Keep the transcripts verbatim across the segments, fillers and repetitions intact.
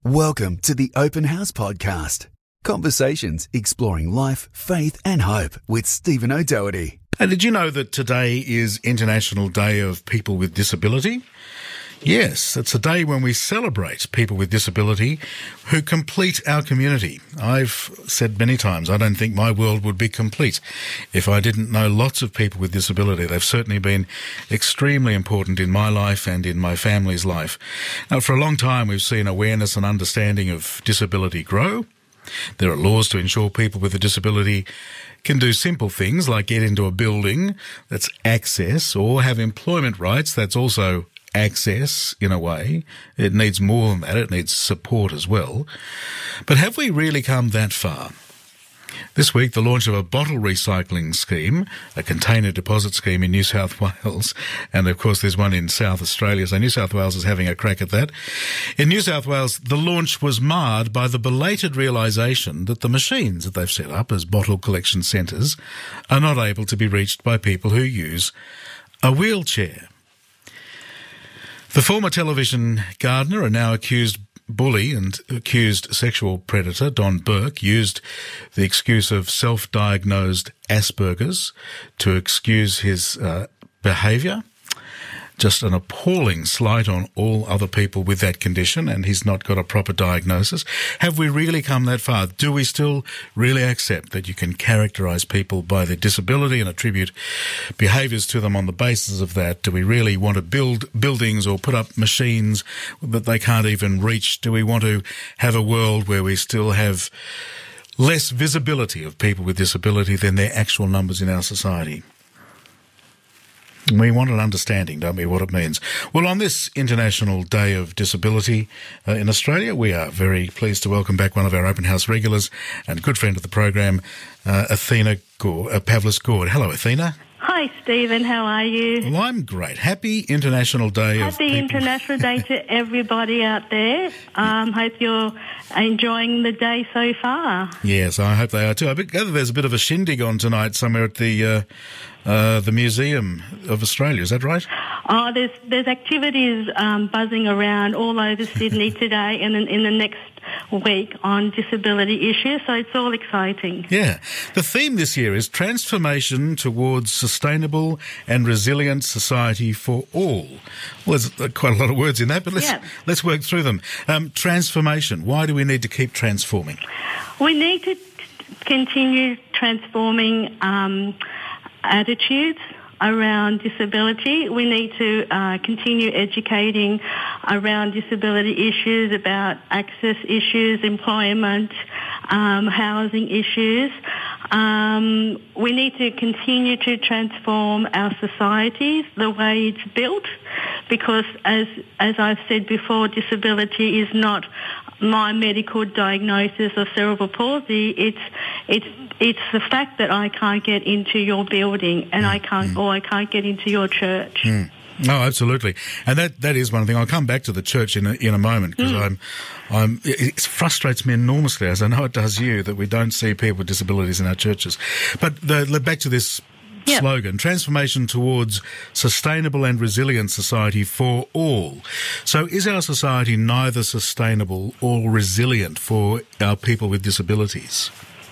Welcome to the Open House Podcast. Conversations exploring life, faith and hope with Stephen O'Doherty. And did you know that today is International Day of People with Disability? Yes, it's a day when we celebrate people with disability who complete our community. I've said many times, I don't think my world would be complete if I didn't know lots of people with disability. They've certainly been extremely important in my life and in my family's life. Now, for a long time, we've seen awareness and understanding of disability grow. There are laws to ensure people with a disability can do simple things like get into a building, that's access, or have employment rights, that's also access in a way. It needs more than that. It needs support as well. But have we really come that far? This week, the launch of a bottle recycling scheme, a container deposit scheme in New South Wales, and of course there's one in South Australia, so New South Wales is having a crack at that. In New South Wales, the launch was marred by the belated realisation that the machines that they've set up as bottle collection centres are not able to be reached by people who use a wheelchair. The former television gardener and now accused bully and accused sexual predator Don Burke used the excuse of self-diagnosed Asperger's to excuse his uh, behaviour. Just an appalling slight on all other people with that condition, and he's not got a proper diagnosis. Have we really come that far? Do we still really accept that you can characterise people by their disability and attribute behaviours to them on the basis of that? Do we really want to build buildings or put up machines that they can't even reach? Do we want to have a world where we still have less visibility of people with disability than their actual numbers in our society? We want an understanding, don't we, what it means. Well, on this International Day of Disability uh, in Australia, we are very pleased to welcome back one of our Open House regulars and good friend of the program, uh, Athena Gord, uh, Pavlis Gord. Hello, Athena. Hi, Stephen. How are you? Well, I'm great. Happy International Day Happy of Happy International Day to everybody out there. Um, hope you're enjoying the day so far. Yes, I hope they are too. I gather there's a bit of a shindig on tonight somewhere at the uh, uh, the Museum of Australia. Is that right? Oh, there's there's activities um, buzzing around all over Sydney today and in, in the next week on disability issues, so it's all exciting. Yeah. The theme this year is transformation towards sustainable and resilient society for all. Well, there's quite a lot of words in that, but let's yeah. let's work through them. Um, transformation. Why do we need to keep transforming? We need to t- continue transforming um, attitudes around disability. We need to uh, continue educating around disability issues, about access issues, employment, um, housing issues. Um, we need to continue to transform our societies, the way it's built, because as as I've said before, disability is not my medical diagnosis of cerebral palsy. It's it's it's the fact that I can't get into your building and mm. I can't, mm. or I can't get into your church. Mm. No, absolutely, and that that is one thing. I'll come back to the church in a, in a moment because mm. I'm, I'm. It frustrates me enormously, as I know it does you, that we don't see people with disabilities in our churches. But the, back to this yep. slogan: transformation towards sustainable and resilient society for all. So, is our society neither sustainable or resilient for our people with disabilities?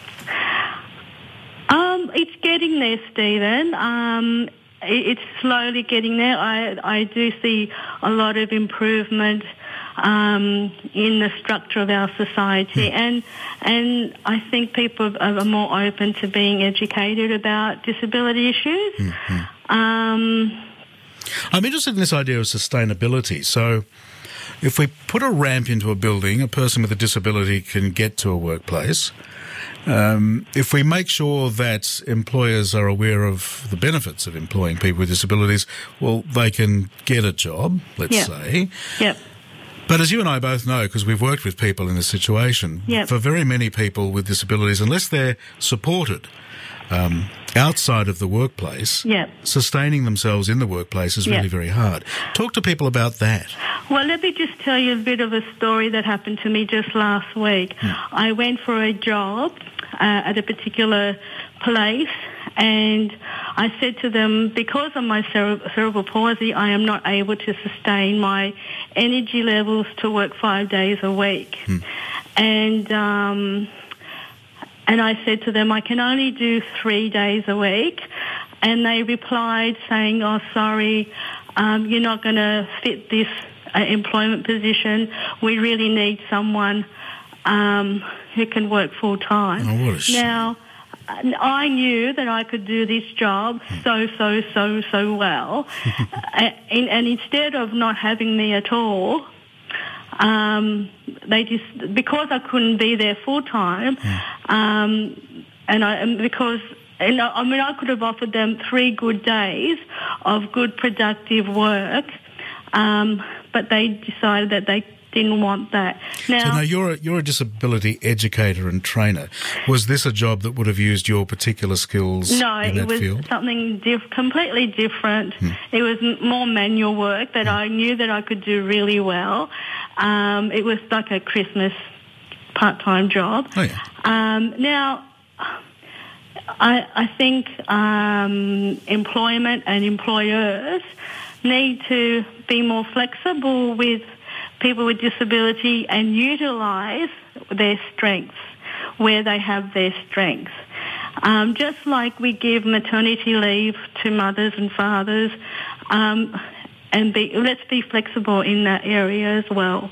Um, it's getting there, Stephen. Um. It's slowly getting there. I, I do see a lot of improvement um, in the structure of our society, mm. and and I think people are more open to being educated about disability issues. Mm-hmm. Um, I'm interested in this idea of sustainability. So, if we put a ramp into a building, a person with a disability can get to a workplace. Um, if we make sure that employers are aware of the benefits of employing people with disabilities, well, they can get a job, let's yep. say. Yep. But as you and I both know, because we've worked with people in this situation, yep. for very many people with disabilities, unless they're supported um, outside of the workplace, yep. sustaining themselves in the workplace is yep. really very hard. Talk to people about that. Well, let me just tell you a bit of a story that happened to me just last week. Hmm. I went for a job uh, at a particular place, and I said to them, because of my cere- cerebral palsy, I am not able to sustain my energy levels to work five days a week. Hmm. And um, and I said to them, I can only do three days a week. And they replied saying, oh, sorry, um, you're not going to fit this uh, employment position. We really need someone um, who can work full time. Oh, what a shame. Now, I knew that I could do this job so, so, so, so well. and, and instead of not having me at all, um, they just, because I couldn't be there full time, um, and I, and because, and I, I mean, I could have offered them three good days of good productive work, um, but they decided that they didn't want that. Now, so now you're a, you're a disability educator and trainer. Was this a job that would have used your particular skills no, in that it was field? something diff- completely different. Hmm. It was m- more manual work that hmm. I knew that I could do really well. Um, it was like a Christmas part-time job. Oh, yeah. Um, now, I, I think um, employment and employers need to be more flexible with people with disability and utilise their strengths where they have their strengths. Um, just like we give maternity leave to mothers and fathers, um, and be, let's be flexible in that area as well.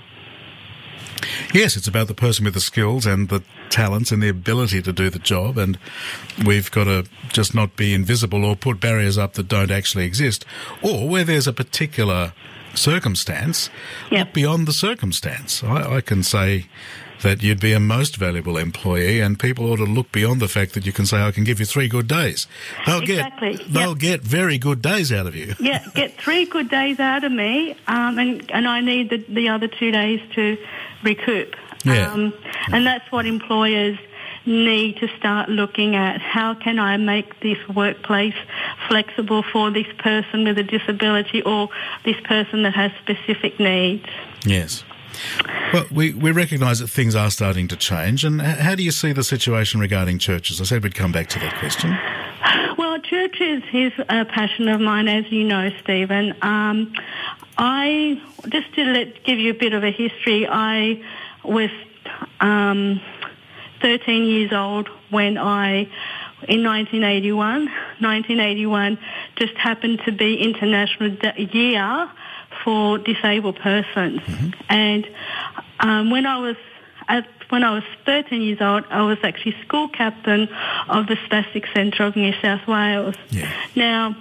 Yes, it's about the person with the skills and the talents and the ability to do the job, and we've got to just not be invisible or put barriers up that don't actually exist, or where there's a particular circumstance, yep. look beyond the circumstance. I, I can say that you'd be a most valuable employee, and people ought to look beyond the fact that you can say, I can give you three good days. They'll exactly. get they'll yep. get very good days out of you. Yeah, get three good days out of me, um, and, and I need the, the other two days to recoup. Yeah. Um, and that's what employers need to start looking at. How can I make this workplace flexible for this person with a disability or this person that has specific needs? Yes. Well, we, we recognise that things are starting to change, and how do you see the situation regarding churches? I said we'd come back to that question. Well, churches is a passion of mine, as you know, Stephen. Um, I, just to let, give you a bit of a history, I was um, thirteen years old when I, in nineteen eighty-one, nineteen eighty-one just happened to be International Year for Disabled Persons. Mm-hmm. And um, when I was at, when I was thirteen years old, I was actually school captain of the Spastic Centre of New South Wales. Yeah. Now,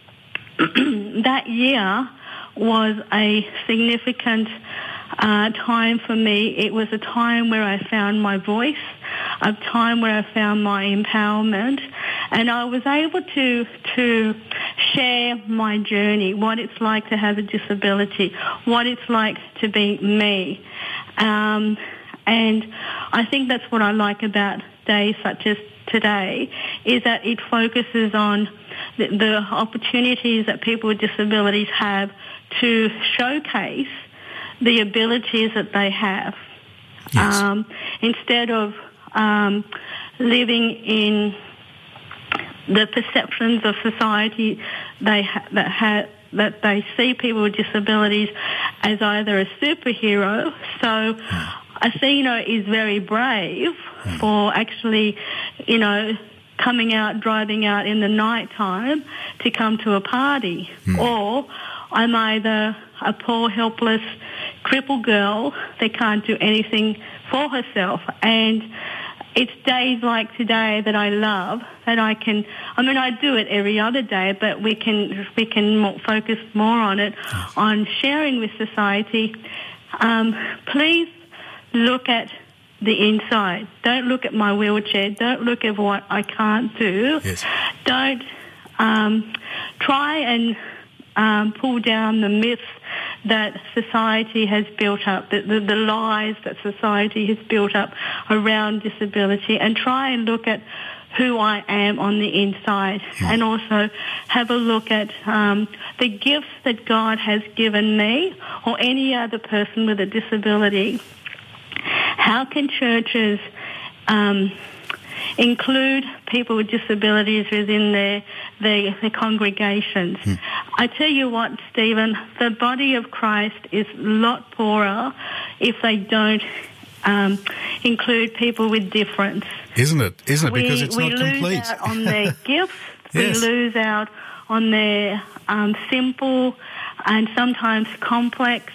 that year was a significant uh, time for me. It was a time where I found my voice, a time where I found my empowerment, and I was able to to share my journey, what it's like to have a disability, what it's like to be me. Um, and I think that's what I like about days such as today, is that it focuses on the, the opportunities that people with disabilities have to showcase the abilities that they have. Yes. Um, instead of um, living in the perceptions of society they ha- that ha- that they see people with disabilities as either a superhero. So mm. Athena is very brave mm. for actually, you know, coming out, driving out in the night time to come to a party. Mm. Or I'm either a poor, helpless, crippled girl that can't do anything for herself. And it's days like today that I love, that I can, I mean, I do it every other day, but we can we can more, focus more on it, yes. on sharing with society. Um, please look at the inside. Don't look at my wheelchair. Don't look at what I can't do. Yes. Don't um, try and um, pull down the myths that society has built up, the, the, the lies that society has built up around disability, and try and look at who I am on the inside, mm. and also have a look at um, the gifts that God has given me or any other person with a disability. How can churches um, include people with disabilities within their the, the congregations. Hmm. I tell you what, Stephen, the body of Christ is a lot poorer if they don't um, include people with difference. Isn't it? Isn't it? We, because it's we not lose complete. out on their gifts. Yes. We lose out on their um, simple and sometimes complex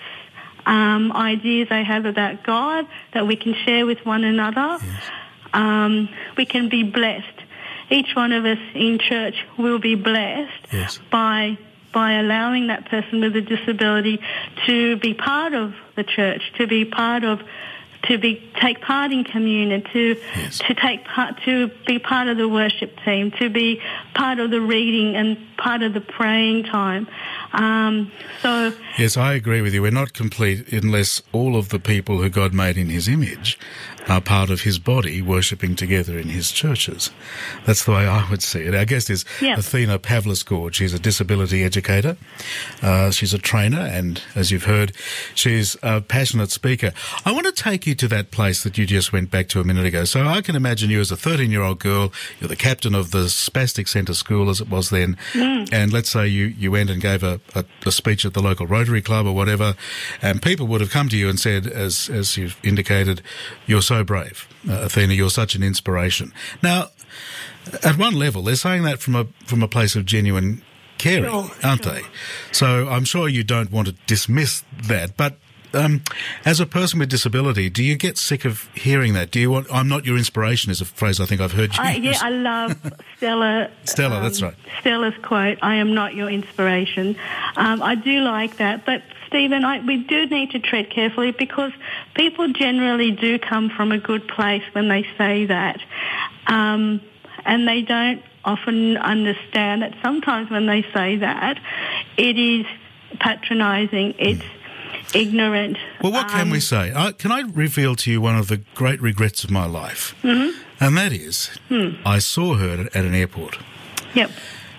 um, ideas they have about God that we can share with one another. Yes. Um, we can be blessed. Each one of us in church will be blessed yes. by by allowing that person with a disability to be part of the church, to be part of, to be take part in communion, to yes. to take part, to be part of the worship team, to be part of the reading and part of the praying time. Um, so yes, I agree with you. We're not complete unless all of the people who God made in His image are part of His body, worshipping together in His churches. That's the way I would see it. Our guest is yeah. Athena Pavlis-Gord. She's a disability educator. Uh, she's a trainer, and as you've heard, she's a passionate speaker. I want to take you to that place that you just went back to a minute ago. So I can imagine you as a thirteen-year-old girl. You're the captain of the Spastic Centre School, as it was then, mm. and let's say you, you went and gave a, a, a speech at the local Rotary Club or whatever, and people would have come to you and said, as as you've indicated, you're so brave, uh, Athena, you're such an inspiration. Now, at one level, they're saying that from a from a place of genuine caring, sure, aren't sure. they? So I'm sure you don't want to dismiss that, but um, as a person with disability, do you get sick of hearing that? Do you want, I'm not your inspiration is a phrase I think I've heard you I, use. Yeah, I love Stella. Stella, um, that's right. Stella's quote, I am not your inspiration. Um, I do like that, but Stephen, I, we do need to tread carefully because people generally do come from a good place when they say that. Um, and they don't often understand that sometimes when they say that, it is patronising, it's mm. ignorant. Well, what can um, we say? I, can I reveal to you one of the great regrets of my life? Mm-hmm. And that is, hmm. I saw her at, at an airport. Yep.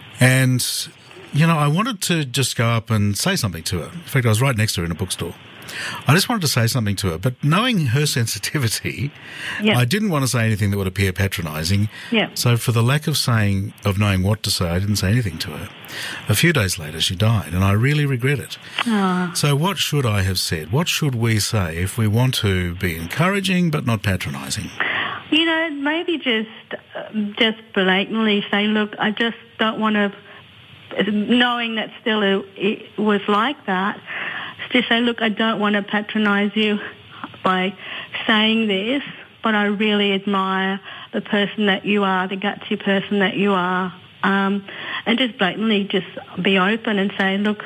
And, you know, I wanted to just go up and say something to her. In fact, I was right next to her in a bookstore. I just wanted to say something to her, but knowing her sensitivity, yep. I didn't want to say anything that would appear patronising. Yep. So for the lack of saying, of knowing what to say, I didn't say anything to her. A few days later, she died, and I really regret it. Aww. So what should I have said? What should we say if we want to be encouraging but not patronising? You know, maybe just just blatantly say, look, I just don't want to, knowing that Stella it was like that, just say, look, I don't want to patronise you by saying this, but I really admire the person that you are, the gutsy person that you are, um, and just blatantly just be open and say, look,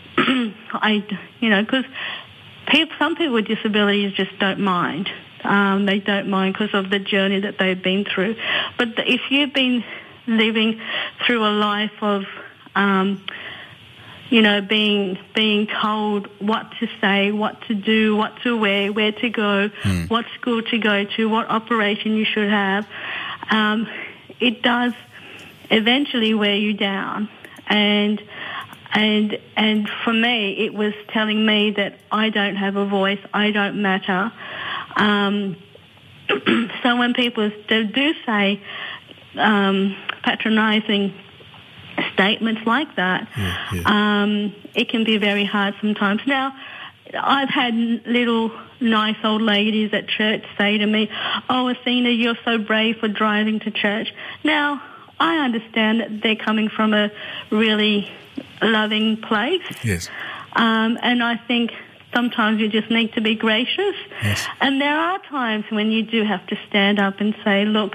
I, you know, because people, some people with disabilities just don't mind. Um, they don't mind because of the journey that they've been through. But the, if you've been living through a life of, um, you know, being being told what to say, what to do, what to wear, where to go, mm. what school to go to, what operation you should have, um, it does eventually wear you down. And and and for me, it was telling me that I don't have a voice, I don't matter. Um, so when people do say um, patronising statements like that, yeah, yeah. Um, it can be very hard sometimes. Now, I've had little nice old ladies at church say to me, oh, Athena, you're so brave for driving to church. Now, I understand that they're coming from a really loving place. Yes. Um, and I think sometimes you just need to be gracious. Yes. And there are times when you do have to stand up and say, look,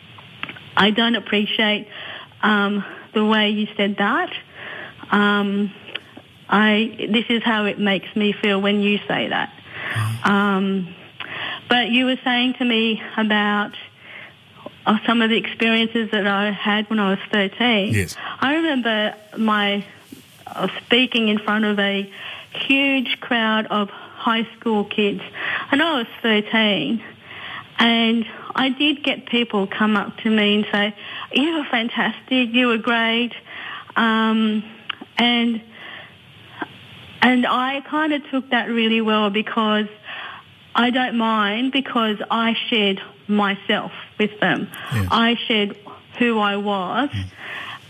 I don't appreciate um, the way you said that. Um, I this is how it makes me feel when you say that. Mm-hmm. Um, but you were saying to me about uh, some of the experiences that I had when I was thirteen. Yes. I remember my uh, speaking in front of a huge crowd of high school kids, and I was thirteen, and I did get people come up to me and say, you were fantastic, you were great, um, and and I kind of took that really well because I don't mind, because I shared myself with them. Yes. I shared who I was, mm.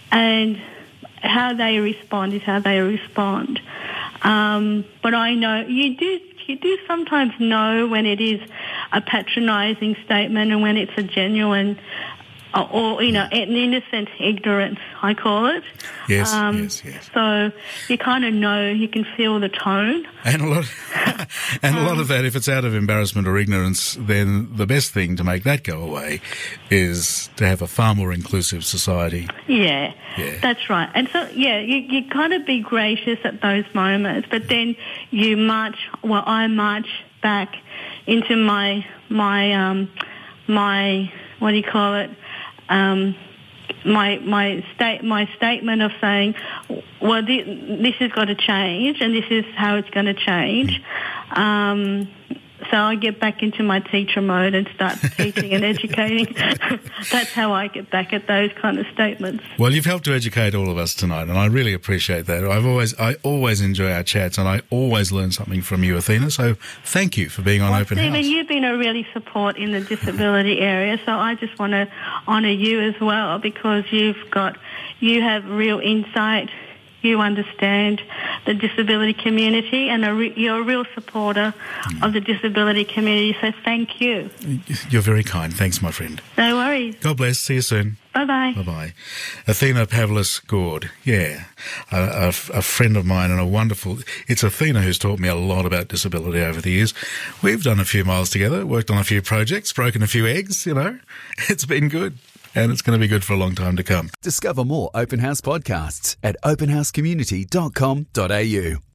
and how they respond is how they respond. Um, but I know you do you do sometimes know when it is a patronising statement and when it's a genuine or, or you know, an innocent ignorance, I call it. Yes, um, yes, yes. So you kind of know, you can feel the tone. And a lot, and a lot of that, if it's out of embarrassment or ignorance, then the best thing to make that go away is to have a far more inclusive society. Yeah, yeah. That's right. And so, yeah, you, you kind of be gracious at those moments, but then you march, well, I march back into my, my, um, my, what do you call it, um, my my state my statement of saying, well, this, this has got to change, and this is how it's going to change. Um, so I get back into my teacher mode and start teaching and educating. That's how I get back at those kind of statements. Well, you've helped to educate all of us tonight, and I really appreciate that. I've always I always enjoy our chats, and I always learn something from you, Athena. So thank you for being on well, Open Stephen, House. You've been a really support in the disability area, so I just want to honour you as well, because you've got you have real insight. You understand the disability community, and a re- you're a real supporter mm. of the disability community, so thank you. You're very kind. Thanks, my friend. No worries. God bless. See you soon. Bye-bye. Bye-bye. Athena Pavlis-Gord. Yeah, a, a, a friend of mine and a wonderful... It's Athena who's taught me a lot about disability over the years. We've done a few miles together, worked on a few projects, broken a few eggs, you know. It's been good. And it's going to be good for a long time to come. Discover more Open House podcasts at open house community dot com dot a u.